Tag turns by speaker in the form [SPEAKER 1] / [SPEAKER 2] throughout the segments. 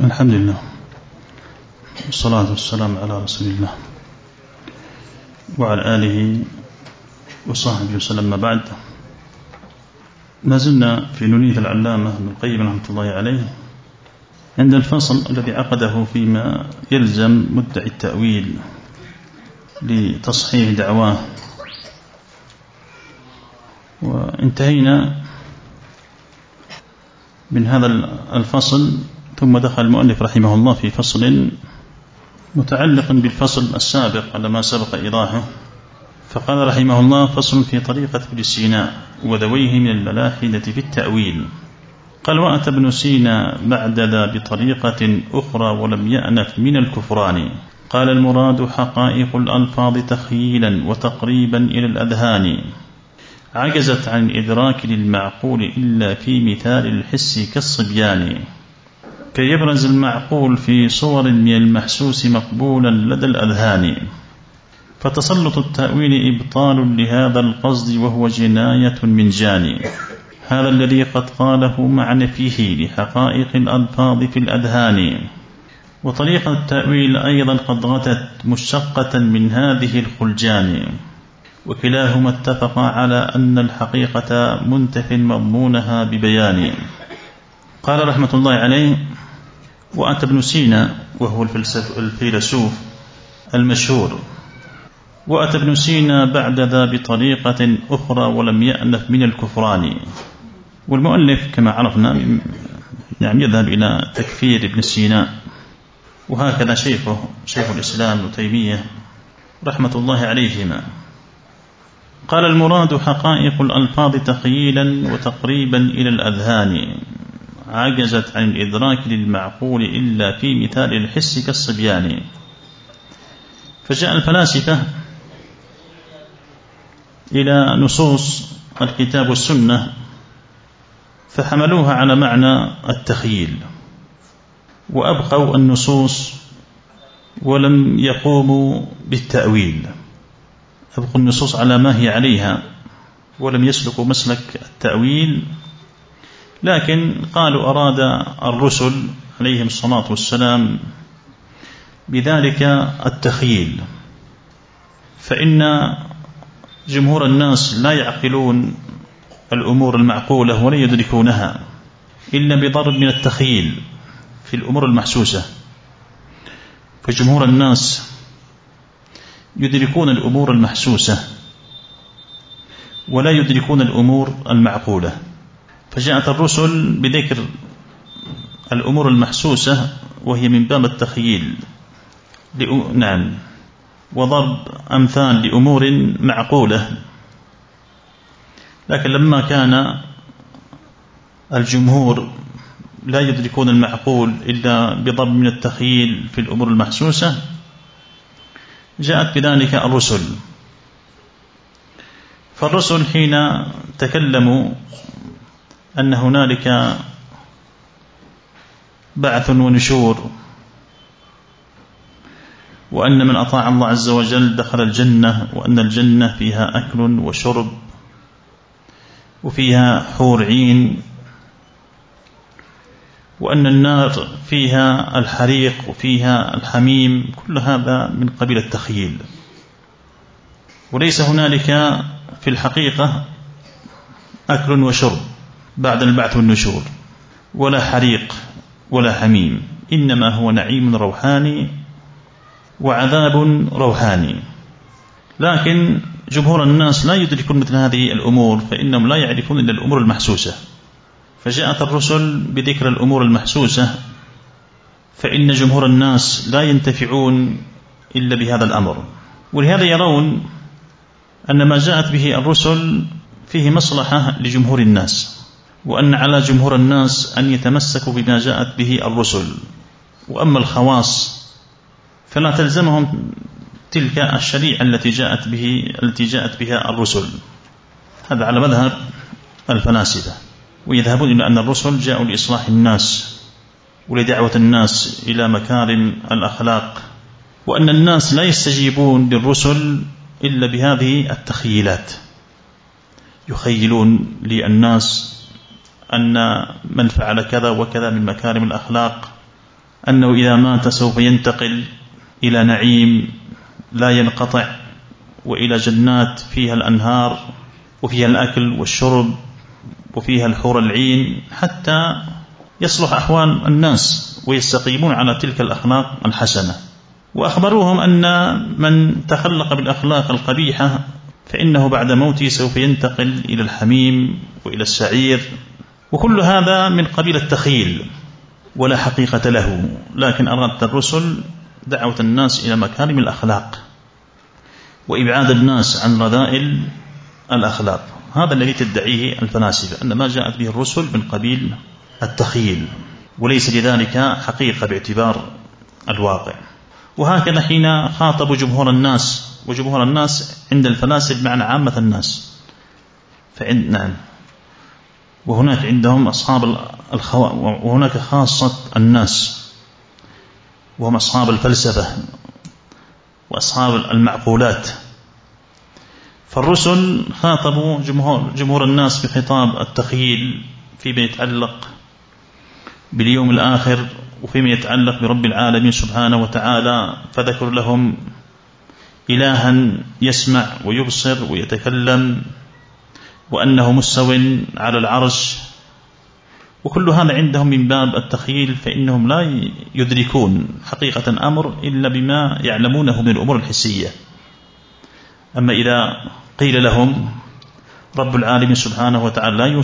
[SPEAKER 1] الحمد لله والصلاة والسلام على رسول الله وعلى آله وصحبه وسلم. ما بعد، ما زلنا في نونية العلامة ابن القيم رحمة الله عليه عند الفصل الذي عقده فيما يلزم مدعي التأويل لتصحيح دعواه، وانتهينا من هذا الفصل. ثم دخل المؤلف رحمه الله في فصل متعلق بالفصل السابق على ما سبق إيضاحه، فقال رحمه الله: فصل في طريقة ابن سينا وذويه من الملاحدة في التأويل. قال: وأتى ابن سينا بعد ذا بطريقة أخرى ولم يأنف من الكفران. قال: المراد حقائق الألفاظ تخييلا وتقريبا إلى الأذهان، عجزت عن الإدراك للمعقول إلا في مثال الحس كالصبيان، كي يبرز المعقول في صور من المحسوس مقبولا لدى الأذهان. فتسلط التأويل إبطال لهذا القصد، وهو جناية من جاني هذا الذي قد قاله مع نفيه لحقائق الألفاظ في الأذهان. وطريقة التأويل أيضا قد غتت مشتقة من هذه الخلجان، وكلاهما اتفقا على أن الحقيقة منتف مضمونها ببيان. قال رحمة الله عليه: وأتى ابن سينا وهو الفيلسوف المشهور، وأتى ابن سينا بعد ذا بطريقة أخرى ولم يأنف من الكفران. والمؤلف كما عرفنا يذهب إلى تكفير ابن سينا، وهكذا شيخ الإسلام ابن تيمية رحمة الله عليهما. قال: المراد حقائق الألفاظ تخييلا وتقريبا إلى الأذهان، عجزت عن الإدراك للمعقول إلا في مثال الحس كالصبيان. فجاء الفلاسفة إلى نصوص الكتاب والسنة فحملوها على معنى التخييل، وأبقوا النصوص ولم يقوموا بالتأويل، أبقوا النصوص على ما هي عليها ولم يسلكوا مسلك التأويل. لكن قالوا أراد الرسل عليهم الصلاة والسلام بذلك التخييل، فإن جمهور الناس لا يعقلون الأمور المعقولة ولا يدركونها إلا بضرب من التخييل في الأمور المحسوسة. فجمهور الناس يدركون الأمور المحسوسة ولا يدركون الأمور المعقولة، فجاءت الرسل بذكر الأمور المحسوسة وهي من باب التخييل، وضرب أمثال لأمور معقولة. لكن لما كان الجمهور لا يدركون المعقول إلا بضرب من التخييل في الأمور المحسوسة، جاءت بذلك الرسل. فالرسل حين تكلموا أن هنالك بعث ونشور، وأن من أطاع الله عز وجل دخل الجنة، وأن الجنة فيها أكل وشرب وفيها حور عين، وأن النار فيها الحريق وفيها الحميم، كل هذا من قبيل التخييل، وليس هنالك في الحقيقة أكل وشرب بعد البعث والنشور، ولا حريق ولا حميم، إنما هو نعيم روحاني وعذاب روحاني. لكن جمهور الناس لا يدركون مثل هذه الأمور، فإنهم لا يعرفون إلا الأمور المحسوسة. فجاءت الرسل بذكر الأمور المحسوسة، فإن جمهور الناس لا ينتفعون إلا بهذا الأمر. ولهذا يرون أن ما جاءت به الرسل فيه مصلحة لجمهور الناس، وأن على جمهور الناس أن يتمسكوا بما جاءت به الرسل. وأما الخواص فلا تلزمهم تلك الشريعة التي جاءت بها الرسل. هذا على مذهب الفلاسفة، ويذهبون إلى أن الرسل جاءوا لإصلاح الناس ولدعوة الناس إلى مكارم الأخلاق، وأن الناس لا يستجيبون للرسل إلا بهذه التخيلات، يخيلون للناس أن من فعل كذا وكذا من مكارم الأخلاق أنه إذا مات سوف ينتقل إلى نعيم لا ينقطع، وإلى جنات فيها الأنهار وفيها الأكل والشرب وفيها الحور العين، حتى يصلح أحوال الناس ويستقيمون على تلك الأخلاق الحسنة. وأخبروهم أن من تخلق بالأخلاق القبيحة فإنه بعد موته سوف ينتقل إلى الحميم وإلى السعير، وكل هذا من قبيل التخيل ولا حقيقة له. لكن أرادت الرسل دعوة الناس إلى مكارم الأخلاق وإبعاد الناس عن رذائل الأخلاق. هذا الذي تدعيه الفلاسفة، أن ما جاءت به الرسل من قبيل التخيل وليس لذلك حقيقة باعتبار الواقع. وهكذا حين خاطبوا جمهور الناس، وجمهور الناس عند الفلاسفة معنى عامة الناس، نعم، وهناك عندهم أصحاب وهناك خاصة الناس وهم أصحاب الفلسفة وأصحاب المعقولات. فالرسل خاطبوا جمهور الناس بخطاب التخيل فيما يتعلق باليوم الآخر وفيما يتعلق برب العالمين سبحانه وتعالى، فذكر لهم إلها يسمع ويبصر ويتكلم وأنه مستو على العرش، وكل هذا عندهم من باب التخيل، فإنهم لا يدركون حقيقة أمر إلا بما يعلمونه من الأمور الحسية. أما إذا قيل لهم رب العالمين سبحانه وتعالى لا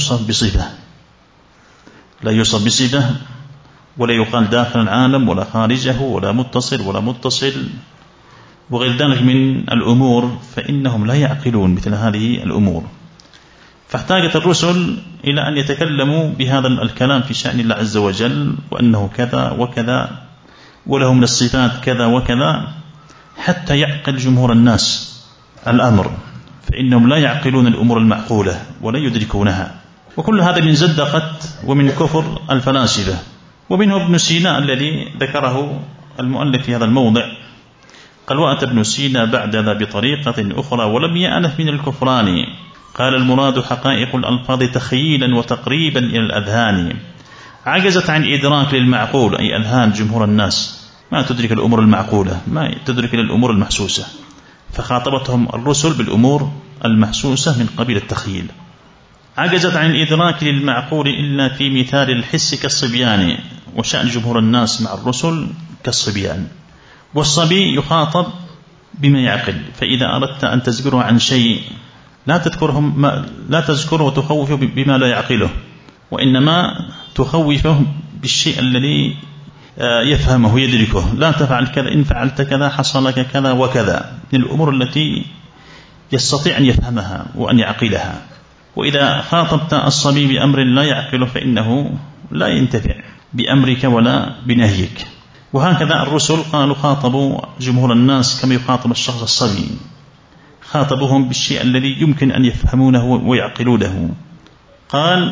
[SPEAKER 1] يوصف بصفة ولا يقال داخل العالم ولا خارجه ولا متصل وغير ذلك من الأمور، فإنهم لا يعقلون مثل هذه الأمور. فاحتاجت الرسل إلى أن يتكلموا بهذا الكلام في شأن الله عز وجل، وأنه كذا وكذا وله من الصفات كذا وكذا، حتى يعقل جمهور الناس الأمر، فإنهم لا يعقلون الأمور المعقولة ولا يدركونها. وكل هذا من زندقة ومن كفر الفلاسفة. ومنه ابن سينا الذي ذكره المؤلف في هذا الموضع، قال: وأتى ابن سينا بعد ذا بطريقة أخرى ولم يأنف من الكفران، قال: المراد حقائق الألفاظ تخييلا وتقريبا إلى الأذهان، عجزت عن إدراك للمعقول، أي أذهان جمهور الناس ما تدرك الأمور المعقولة، ما تدرك الأمور المحسوسة، فخاطبتهم الرسل بالأمور المحسوسة من قبيل التخيل. عجزت عن الإدراك للمعقول إلا في مثال الحس كالصبيان، وشأن جمهور الناس مع الرسل كالصبيان. والصبي يخاطب بما يعقل، فإذا أردت أن تذكره عن شيء لا تذكره وتخوفه بما لا يعقله، وإنما تخوفه بالشيء الذي يفهمه يدركه. لا تفعل كذا، إن فعلت كذا حصل لك كذا وكذا، من الأمور التي يستطيع أن يفهمها وأن يعقلها. وإذا خاطبت الصبي بأمر لا يعقله فإنه لا ينتفع بأمرك ولا بنهيك. وهكذا الرسل قالوا خاطبوا جمهور الناس كما يخاطب الشخص الصبي، خاطبهم بالشيء الذي يمكن أن يفهمونه ويعقلونه. قال: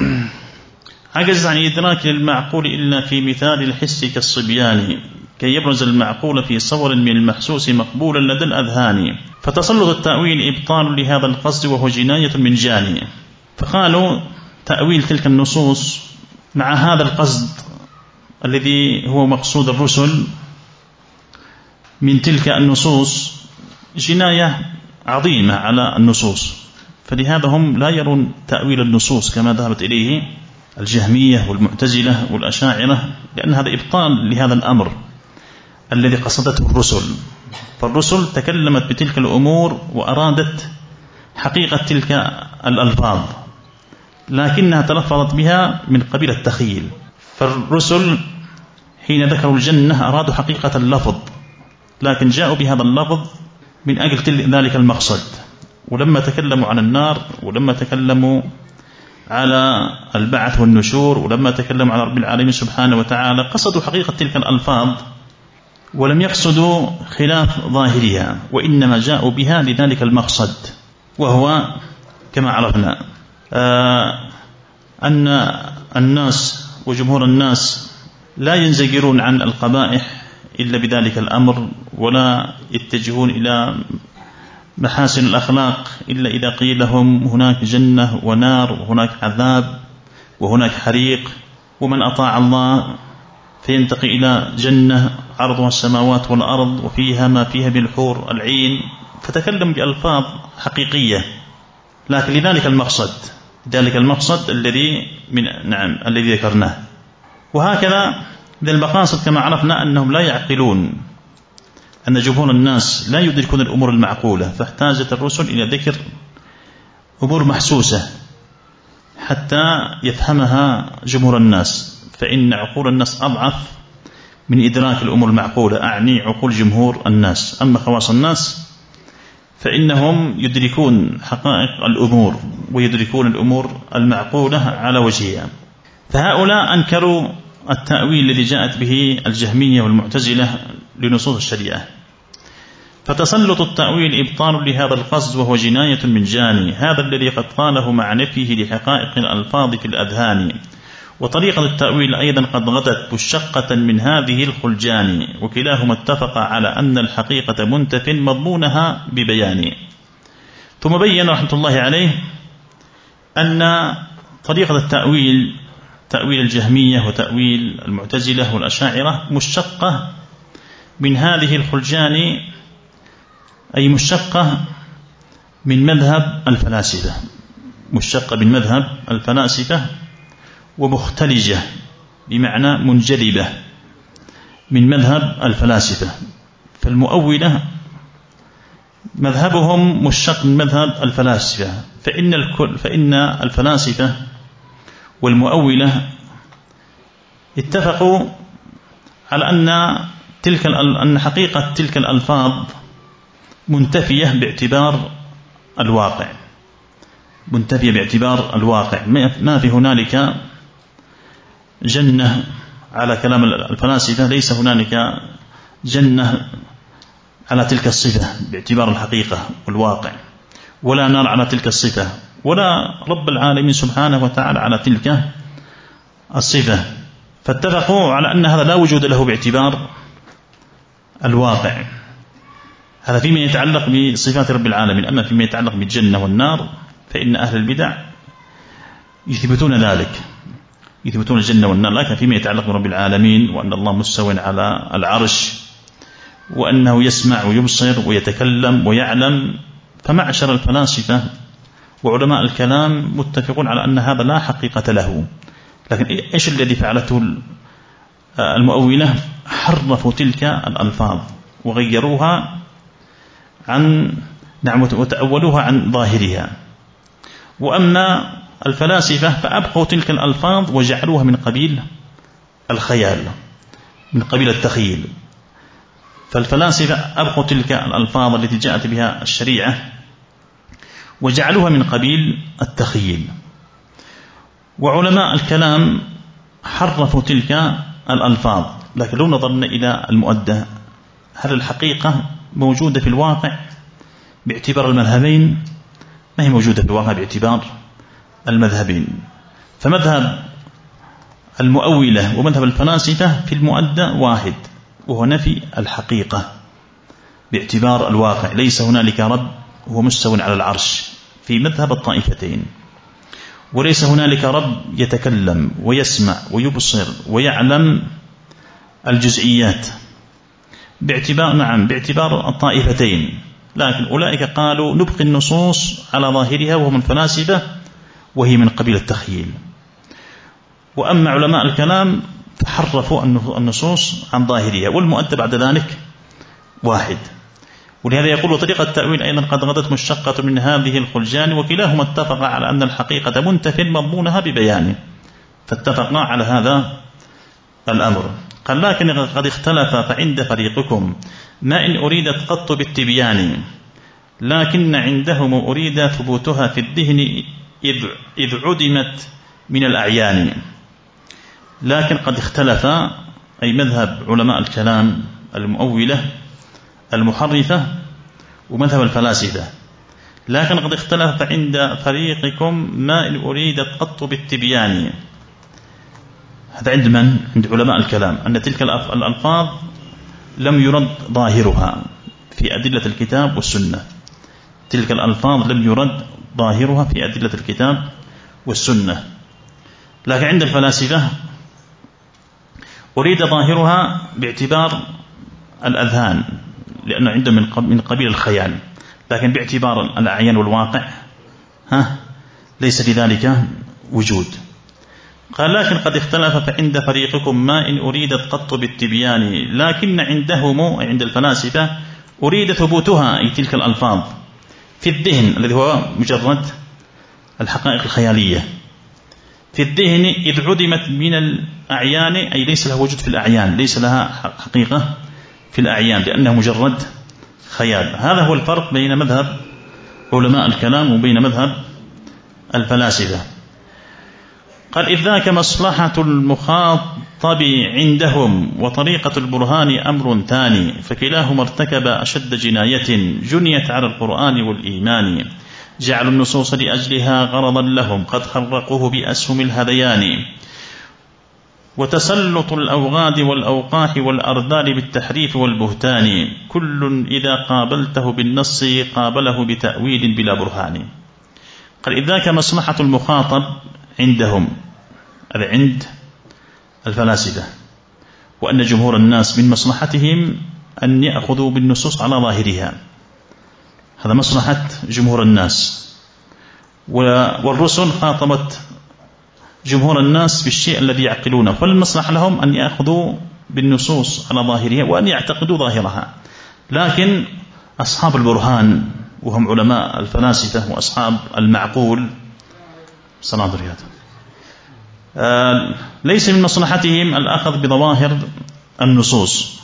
[SPEAKER 1] عجز عن إدراك للمعقول إلا في مثال الحس كالصبيان، كي يبرز المعقول في صور من المحسوس مقبولا لدى الأذهان، فتسلط التأويل إبطال لهذا القصد وهو جناية من جاني. فقالوا تأويل تلك النصوص مع هذا القصد الذي هو مقصود الرسل من تلك النصوص جناية عظيمة على النصوص، فلهذا هم لا يرون تأويل النصوص كما ذهبت إليه الجهمية والمعتزلة والأشاعرة، لأن هذا إبطال لهذا الأمر الذي قصدته الرسل. فالرسل تكلمت بتلك الأمور وأرادت حقيقة تلك الألفاظ، لكنها تلفظت بها من قبيل التخيل. فالرسل حين ذكروا الجنة أرادوا حقيقة اللفظ، لكن جاءوا بهذا اللفظ من أجل ذلك المقصد. ولما تكلموا عن النار، ولما تكلموا على البعث والنشور، ولما تكلموا على رب العالمين سبحانه وتعالى، قصدوا حقيقة تلك الألفاظ ولم يقصدوا خلاف ظاهرها، وإنما جاءوا بها لذلك المقصد، وهو كما عرفنا أن الناس وجمهور الناس لا ينزجرون عن القبائح إلا بذلك الأمر، ولا يتجهون إلى محاسن الأخلاق إلا إذا قيل لهم هناك جنة ونار وهناك عذاب وهناك حريق، ومن أطاع الله فينتقي إلى جنة عرضها السماوات والأرض وفيها ما فيها من الحور العين، فتكلم بألفاظ حقيقية، لكن ذلك المقصد الذي ذكرناه. وهكذا من المقاصد كما عرفنا أنهم لا يعقلون، أن جمهور الناس لا يدركون الأمور المعقولة، فاحتاجت الرسل إلى ذكر أمور محسوسة حتى يفهمها جمهور الناس، فإن عقول الناس أضعف من إدراك الأمور المعقولة، أعني عقول جمهور الناس. أما خواص الناس فإنهم يدركون حقائق الأمور ويدركون الأمور المعقولة على وجهها. فهؤلاء أنكروا التأويل الذي جاءت به الجهمية والمعتزلة لنصوص الشريعة، فتسلط التأويل إبطال لهذا القصد، وهو جناية من جاني هذا الذي قد قاله مع نفيه لحقائق الألفاظ في الأذهان. وطريقة التأويل أيضا قد غدت مشقة من هذه الخلجان، وكلاهما اتفق على أن الحقيقة منتف مضمونها ببيان. ثم بين رحمة الله عليه أن طريقة التأويل، تأويل الجهمية وتأويل المعتزلة والأشاعرة، مشقة من هذه الخلجان، أي مشقة من مذهب الفلاسفة، مشقة من مذهب الفلاسفة، ومختلجة بمعنى منجلبة من مذهب الفلاسفة. فالمؤولة مذهبهم مشق من مذهب الفلاسفة، فإن الفلاسفة والمؤولة اتفقوا على أن حقيقة تلك الألفاظ منتفية باعتبار الواقع، منتفية باعتبار الواقع، ما في هنالك جنة على كلام الفلاسفة، ليس هنالك جنة على تلك الصفة باعتبار الحقيقة والواقع، ولا نار على تلك الصفة، ولا رب العالمين سبحانه وتعالى على تلك الصفة. فاتفقوا على أن هذا لا وجود له باعتبار الواقع. هذا فيما يتعلق بصفات رب العالمين. أما فيما يتعلق بالجنة والنار فإن أهل البدع يثبتون ذلك، يثبتون الجنة والنار، لكن فيما يتعلق برب العالمين وأن الله مستوٍ على العرش وأنه يسمع ويبصر ويتكلم ويعلم، فمعشر الفلاسفة وعلماء الكلام متفقون على أن هذا لا حقيقة له. لكن إيش الذي فعلته المؤولة؟ حرفوا تلك الألفاظ وغيروها وتأولوها عن ظاهرها. وأما الفلاسفة فأبقوا تلك الألفاظ وجعلوها من قبيل الخيال، من قبيل التخيل. فالفلاسفة أبقوا تلك الألفاظ التي جاءت بها الشريعة وجعلوها من قبيل التخيل. وعلماء الكلام حرفوا تلك الألفاظ. لكن لو نظرنا إلى المؤدى، هل الحقيقة موجودة في الواقع باعتبار المذهبين؟ ما هي موجودة في الواقع باعتبار المذهبين. فمذهب المؤولة ومذهب الفلاسفة في المؤدى واحد، وهو نفي الحقيقة باعتبار الواقع. ليس هنالك رب هو مستوٍ على العرش في مذهب الطائفتين، وليس هنالك رب يتكلم ويسمع ويبصر ويعلم الجزئيات باعتبار الطائفتين. لكن أولئك قالوا نبقي النصوص على ظاهرها وهم الفلاسفة، وهي من قبيل التخيل. وأما علماء الكلام فحرفوا النصوص عن ظاهرها، والمؤدى بعد ذلك واحد. ولهذا يقول وطريقة التأويل أيضا قد غدت مشقة من هذه الخلجان، وكلاهما اتفق على أن الحقيقة منتف مضمونها ببيانه. فاتفقنا على هذا الأمر. قال لكن قد اختلف فعند فريقكم ما إن أريدت قط بالتبيان، لكن عندهم أريد ثبوتها في الذهن إذ عدمت من الأعيان. لكن قد اختلف، أي مذهب علماء الكلام المؤولة المحرفة ومذهب الفلاسفة، لكن قد اختلف عند فريقكم ما إن أريدت قط بالتبيان. هذا عند من؟ عند علماء الكلام، أن تلك الألفاظ لم يرد ظاهرها في أدلة الكتاب والسنة. تلك الألفاظ لم يرد ظاهرها في أدلة الكتاب والسنة. لكن عند الفلاسفة أريد ظاهرها باعتبار الأذهان لأنه عنده من قبيل الخيال، لكن باعتبار الأعيان والواقع ليس لذلك وجود. قال لكن قد اختلف فعند فريقكم ما إن أريدت قط بالتبيان، لكن عندهم عند الفلاسفة أريد ثبوتها أي تلك الألفاظ في الذهن الذي هو مجرد الحقائق الخيالية في الذهن، إذ عدمت من الأعيان أي ليس لها وجود في الأعيان، ليس لها حقيقة في الأعيان لأنه مجرد خيال. هذا هو الفرق بين مذهب علماء الكلام وبين مذهب الفلاسفة. قال إذ ذاك مصلحة المخاطب عندهم وطريقة البرهان أمر ثاني، فكلاهما ارتكب أشد جناية جنيت على القرآن والإيمان، جعلوا النصوص لأجلها غرضا لهم قد خرقوه بأسهم الهذيان، وتسلط الأوغاد والأوقاح والأرذال بالتحريف والبهتان، كل إذا قابلته بالنص قابله بتأويل بلا برهان. قال إذ ذاك مصلحة المخاطب عندهم هذا عند الفلاسفة، وأن جمهور الناس من مصلحتهم أن يأخذوا بالنصوص على ظاهرها، هذا مصلحة جمهور الناس. والرسل خاطبت جمهور الناس بالشيء الذي يعقلونه، فالمصلحة لهم أن يأخذوا بالنصوص على ظاهرها وأن يعتقدوا ظاهرها. لكن أصحاب البرهان وهم علماء الفلاسفة وأصحاب المعقول صلاة الرياض ليس من مصلحتهم الأخذ بظواهر النصوص،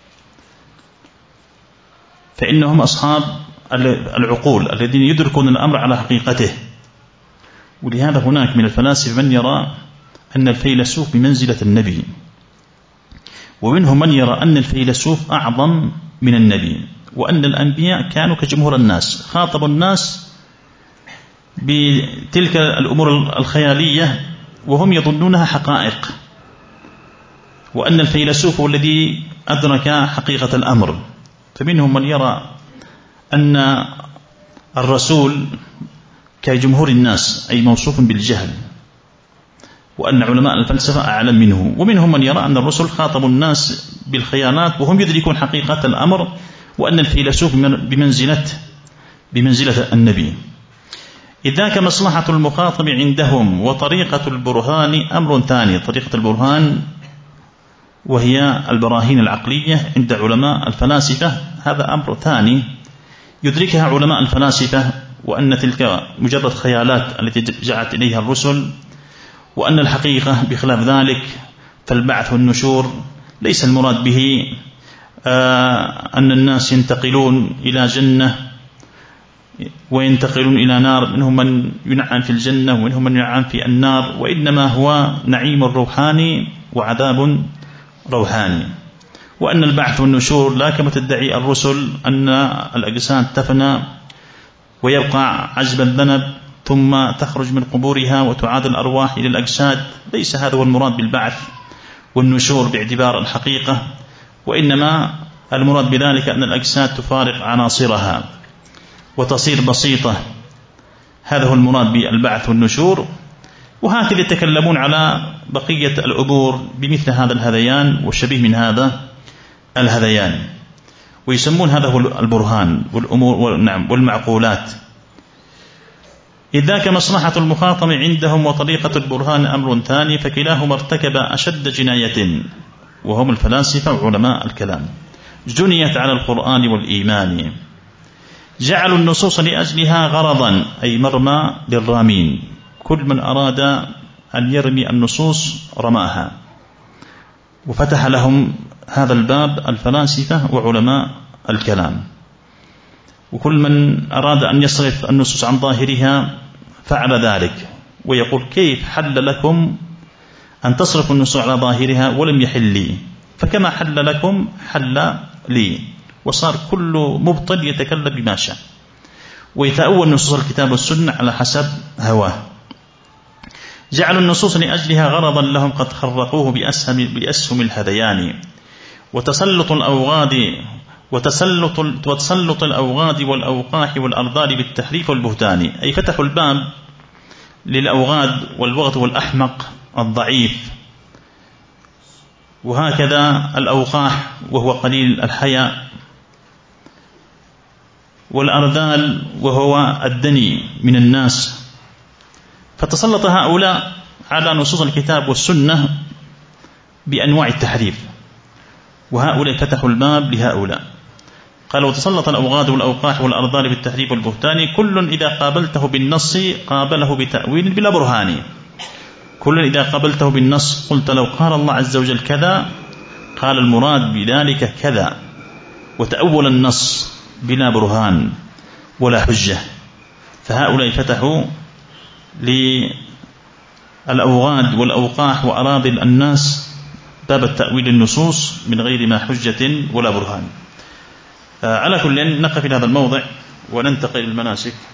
[SPEAKER 1] فإنهم أصحاب العقول الذين يدركون الأمر على حقيقته. ولهذا هناك من الفلاسفة من يرى أن الفيلسوف بمنزلة النبي، ومنهم من يرى أن الفيلسوف أعظم من النبي، وأن الأنبياء كانوا كجمهور الناس خاطبوا الناس بتلك الأمور الخيالية وهم يظنونها حقائق، وأن الفيلسوف هو الذي أدرك حقيقة الأمر. فمنهم من يرى أن الرسول كجمهور الناس أي موصوف بالجهل، وأن علماء الفلسفة أعلم منه. ومنهم من يرى أن الرسل خاطبوا الناس بالخيالات وهم يدركون حقيقة الأمر، وأن الفيلسوف بمنزلة النبي. إذ ذاك مصلحة المخاطب عندهم وطريقة البرهان أمر ثاني. طريقة البرهان وهي البراهين العقلية عند علماء الفلاسفة، هذا أمر ثاني يدركها علماء الفلاسفة، وأن تلك مجرد خيالات التي جاءت إليها الرسل، وأن الحقيقة بخلاف ذلك. فالبعث والنشور ليس المراد به أن الناس ينتقلون إلى جنة وينتقلون إلى نار، منهم من ينعم في الجنة ومنهم من ينعم في النار، وإنما هو نعيم روحاني وعذاب روحاني. وأن البعث والنشور لا كما تدعي الرسل أن الأجساد تفنى ويبقى عجب الذنب ثم تخرج من قبورها وتعاد الأرواح إلى الأجساد، ليس هذا هو المراد بالبعث والنشور باعتبار الحقيقة، وإنما المراد بذلك أن الأجساد تفارق عناصرها وتصير بسيطة، هذا هو المراد بالبعث والنشور. وهكذا يتكلمون على بقية الأمور بمثل هذا الهذيان والشبيه من هذا الهذيان، ويسمون هذا هو البرهان والأمور والمعقولات. إذ ذاك مصلحة المخاطب عندهم وطريقة البرهان أمر ثاني، فكلاهما ارتكب أشد جناية، وهم الفلاسفة وعلماء الكلام، جنيت على القرآن والإيمان، جعلوا النصوص لأجلها غرضا أي مرمى للرامين، كل من أراد أن يرمي النصوص رماها، وفتح لهم هذا الباب الفلاسفة وعلماء الكلام. وكل من أراد أن يصرف النصوص عن ظاهرها فعل ذلك، ويقول كيف حل لكم أن تصرفوا النصوص على ظاهرها ولم يحل لي، فكما حل لكم حل لي. وصار كل مبطل يتكلم بما شاء ويتأول نصوص الكتاب والسنة على حسب هواه. جعلوا النصوص لأجلها غرضا لهم قد خرقوه بأسهم الهذيان، وتسلط الأوغاد والأوقاح والأرذال بالتحريف والبهتان، أي فتحوا الباب للأوغاد والوغد والأحمق الضعيف وهكذا الأوقاح وهو قليل الحياء، والأرذال وهو الدني من الناس. فتسلط هؤلاء على نصوص الكتاب والسنة بأنواع التحريف، وهؤلاء فتحوا الباب لهؤلاء. قال وتسلط الأوغاد والأوقاح والأرذال بالتحريف والبهتان، كل إذا قابلته بالنص قابله بتأويل بلا برهان. كل إذا قابلته بالنص قلت لو قال الله عز وجل كذا قال المراد بذلك كذا، وتأول النص بلا برهان ولا حجة. فهؤلاء فتحوا للأوغاد والأوقاح وأراذل الناس باب التأويل النصوص من غير ما حجة ولا برهان. على كل نقف في هذا الموضع وننتقل إلى المناسك.